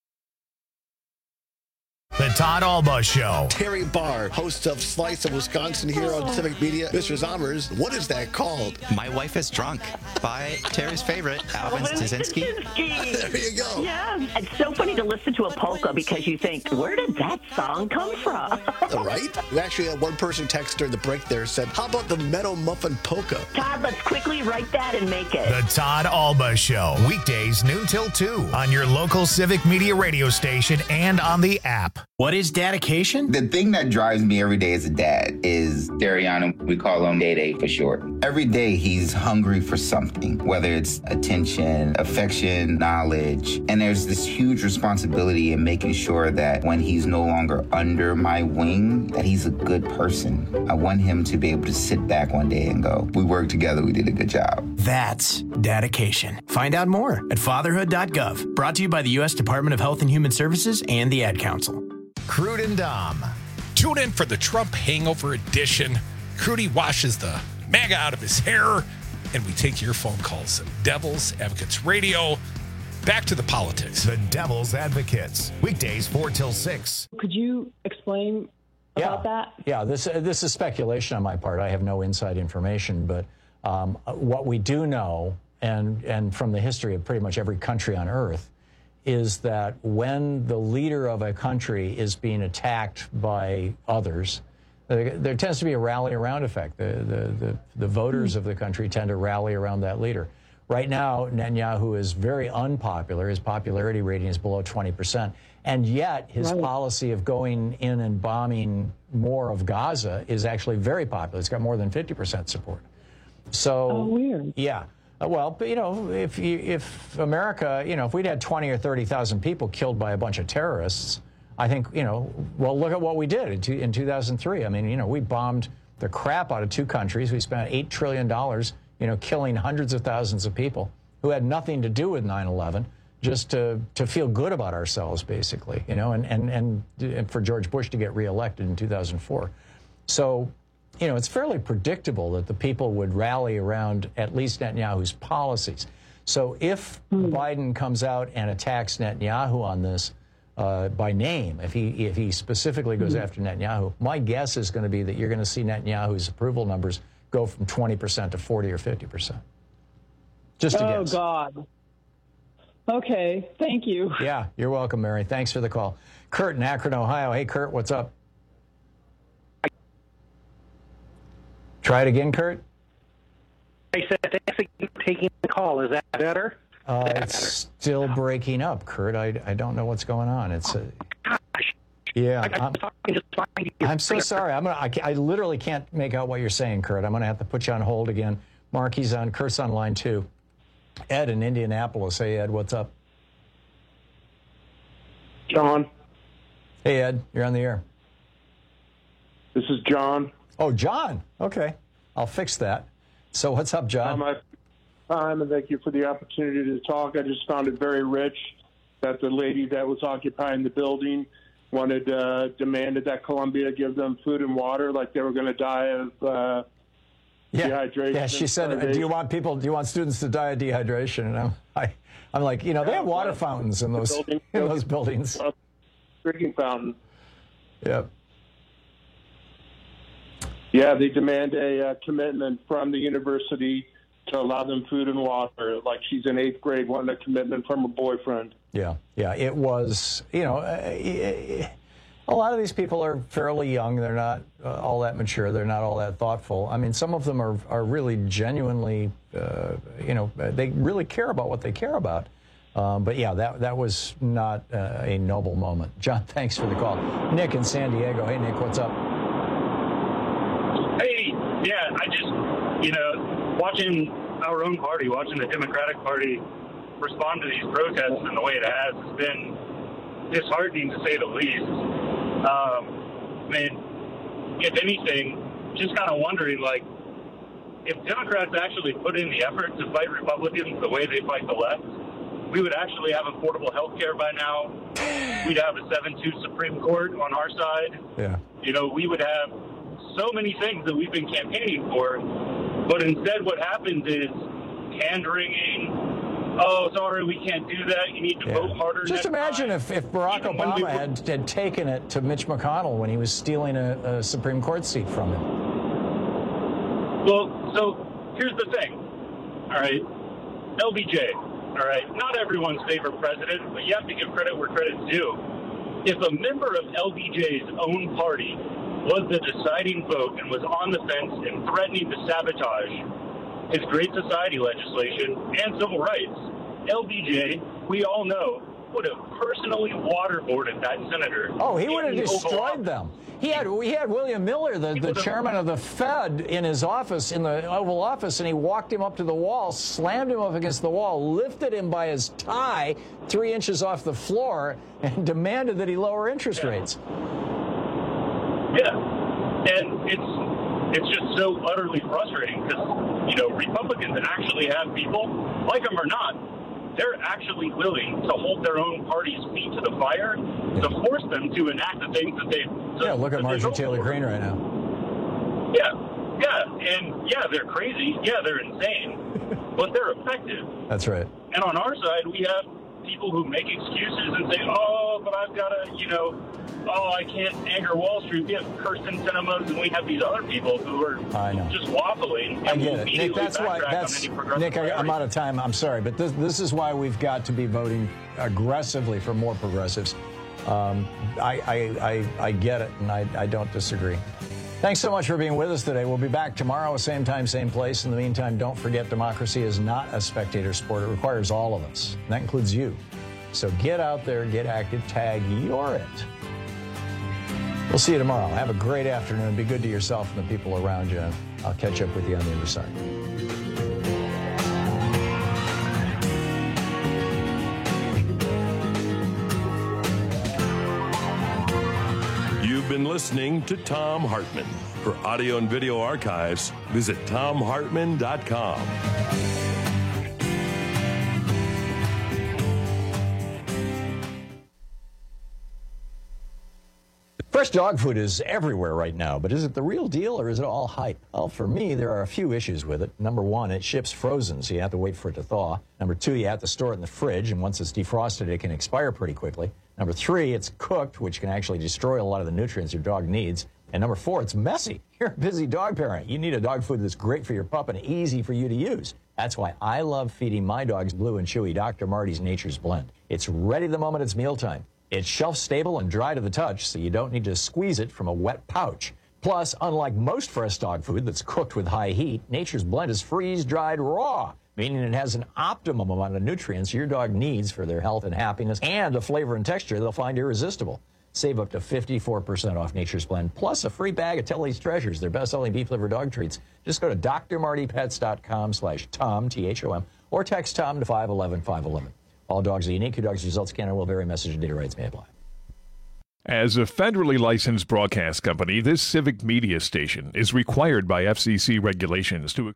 The Todd Alba Show. Terry Barr, host of Slice of Wisconsin here on Civic Media. Mr. Zommers, what is that called? My Wife is Drunk by Terry's favorite, Alvin Staszynski. There you go. Yeah. It's so funny to listen to a polka because you think, where did that song come from? Right? We actually had one person text during the break there said, how about the Meadow Muffin Polka? Todd, let's quickly write that and make it. The Todd Alba Show. Weekdays noon till 2 on your local Civic Media radio station and on the app. What is dedication? The thing that drives me every day as a dad is Dariana. We call him Day for short. Every day he's hungry for something, whether it's attention, affection, knowledge. And there's this huge responsibility in making sure that when he's no longer under my wing, that he's a good person. I want him to be able to sit back one day and go, we worked together, we did a good job. That's dedication. Find out more at fatherhood.gov. Brought to you by the U.S. Department of Health and Human Services and the Ad Council. Crude and Dom. Tune in for the Trump Hangover Edition. Crudy washes the MAGA out of his hair, and we take your phone calls. Devil's Advocates Radio. Back to the politics. The Devil's Advocates. Weekdays 4 till 6. Could you explain about that? Yeah, this is speculation on my part. I have no inside information, but what we do know, and from the history of pretty much every country on earth, is that when the leader of a country is being attacked by others, there tends to be a rally around effect. The voters of the country tend to rally around that leader. Right now, Netanyahu is very unpopular. His popularity rating is below 20%. And yet, his policy of going in and bombing more of Gaza is actually very popular. It's got more than 50% support. So, weird. Yeah. Well, you know, if America, you know, if we'd had 20 or 30,000 people killed by a bunch of terrorists, I think, you know, well, look at what we did in 2003. I mean, you know, we bombed the crap out of 2 countries. We spent $8 trillion, you know, killing hundreds of thousands of people who had nothing to do with 9/11, just to feel good about ourselves, basically, you know, and for George Bush to get reelected in 2004. So, you know, it's fairly predictable that the people would rally around at least Netanyahu's policies. So if Biden comes out and attacks Netanyahu on this by name, if he specifically goes after Netanyahu, my guess is going to be that you're going to see Netanyahu's approval numbers go from 20% to 40 or 50%. Just a guess. Oh, God. Okay, thank you. Yeah, you're welcome, Mary. Thanks for the call. Kurt in Akron, Ohio. Hey, Kurt, what's up? Try it again, Kurt. I said, thanks for taking the call. Is that better? It's still breaking up, Kurt. I don't know what's going on. It's yeah. I'm so sorry. I literally can't make out what you're saying, Kurt. I'm going to have to put you on hold again. Marky's on. Kurt's on line 2. Ed in Indianapolis. Hey, Ed, what's up? John. Hey, Ed, you're on the air. This is John. Oh, John. Okay. I'll fix that. So what's up, John? And thank you for the opportunity to talk. I just found it very rich that the lady that was occupying the building demanded that Columbia give them food and water like they were going to die of dehydration. Yeah, she said, do you want students to die of dehydration? And I'm like, you know, they have water fountains in those buildings. Drinking fountain. Yep. Yeah, they demand a commitment from the university to allow them food and water, like she's in 8th grade wanting a commitment from her boyfriend. Yeah, it was, you know, a lot of these people are fairly young. They're not all that mature. They're not all that thoughtful. I mean, some of them are really genuinely, you know, they really care about what they care about. But yeah, that was not a noble moment. John, thanks for the call. Nick in San Diego. Hey, Nick, what's up? Hey, yeah, I just, watching our own party, watching the Democratic Party respond to these protests in the way it has been disheartening, to say the least. If anything, just kind of wondering, like, if Democrats actually put in the effort to fight Republicans the way they fight the left, we would actually have affordable health care by now. We'd have a 7-2 Supreme Court on our side. Yeah. We would have so many things that we've been campaigning for. But instead what happens is hand-wringing. Oh, sorry, we can't do that. You need to vote harder. Just imagine if Barack Obama had taken it to Mitch McConnell when he was stealing a Supreme Court seat from him. Well, so here's the thing. All right. LBJ. All right. Not everyone's favorite president, but you have to give credit where credit's due. If a member of LBJ's own party was the deciding vote and was on the fence and threatening to sabotage his Great Society legislation and civil rights, LBJ, we all know, would have personally waterboarded that senator. Oh, he would have destroyed them. We had William Miller, the chairman of the Fed, in his office, in the Oval Office, and he walked him up to the wall, slammed him up against the wall, lifted him by his tie 3 inches off the floor, and demanded that he lower interest rates. Yeah, and it's just so utterly frustrating because, Republicans actually have people, like them or not, they're actually willing to hold their own party's feet to the fire to force them to enact the things that they... Yeah, look at Marjorie Taylor Greene right now. Yeah, and they're crazy. Yeah, they're insane, but they're effective. That's right. And on our side, we have people who make excuses and say, oh, but I've got to, I can't anger Wall Street. We have Kirsten Cinemas, and we have these other people who are just waffling. I get it. Nick, that's why, Nick, I'm out of time. I'm sorry, but this is why we've got to be voting aggressively for more progressives. I get it, and I don't disagree. Thanks so much for being with us today. We'll be back tomorrow, same time, same place. In the meantime, don't forget democracy is not a spectator sport. It requires all of us, and that includes you. So get out there, get active, tag, you're it. We'll see you tomorrow. Have a great afternoon. Be good to yourself and the people around you. I'll catch up with you on the other side. You've been listening to Thom Hartmann. For audio and video archives, visit ThomHartmann.com. Fresh dog food is everywhere right now, but is it the real deal or is it all hype? Well, for me, there are a few issues with it. Number one, it ships frozen, so you have to wait for it to thaw. Number two, you have to store it in the fridge, and once it's defrosted, it can expire pretty quickly. Number three, it's cooked, which can actually destroy a lot of the nutrients your dog needs. And number four, it's messy. You're a busy dog parent. You need a dog food that's great for your pup and easy for you to use. That's why I love feeding my dogs Blue and Chewy Dr. Marty's Nature's Blend. It's ready the moment it's mealtime. It's shelf-stable and dry to the touch, so you don't need to squeeze it from a wet pouch. Plus, unlike most fresh dog food that's cooked with high heat, Nature's Blend is freeze-dried raw, meaning it has an optimum amount of nutrients your dog needs for their health and happiness, and a flavor and texture they'll find irresistible. Save up to 54% off Nature's Blend, plus a free bag of Tilly's Treasures, their best-selling beef liver dog treats. Just go to drmartypets.com/Tom, T-H-O-M, or text Tom to 511-511. All dogs are unique. Your dog's results can and will vary. Message and data rights may apply. As a federally licensed broadcast company, this civic media station is required by FCC regulations to...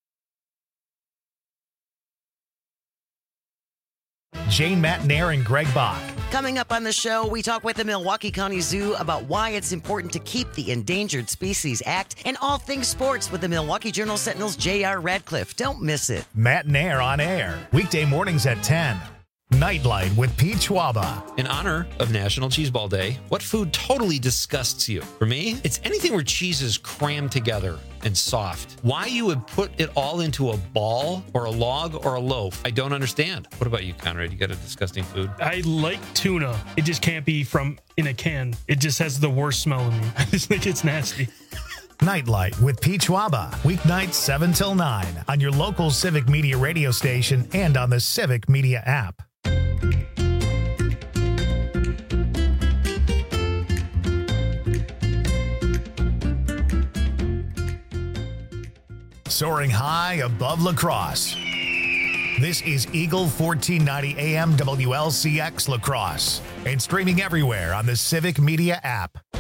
Jane Matnair and Greg Bach. Coming up on the show, we talk with the Milwaukee County Zoo about why it's important to keep the Endangered Species Act and all things sports with the Milwaukee Journal Sentinel's J.R. Radcliffe. Don't miss it. Matnair on air, weekday mornings at 10. Nightlight with Pete Schwaba. In honor of National Cheeseball Day, what food totally disgusts you? For me, it's anything where cheese is crammed together and soft. Why you would put it all into a ball or a log or a loaf, I don't understand. What about you, Conrad? You got a disgusting food? I like tuna. It just can't be from in a can. It just has the worst smell to me. I just think it's nasty. Nightlight with Pete Schwaba. Weeknights 7 till 9 on your local Civic Media radio station and on the Civic Media app. soaring high above La Crosse. This is Eagle 1490 AM WLCX La Crosse and streaming everywhere on the Civic Media app.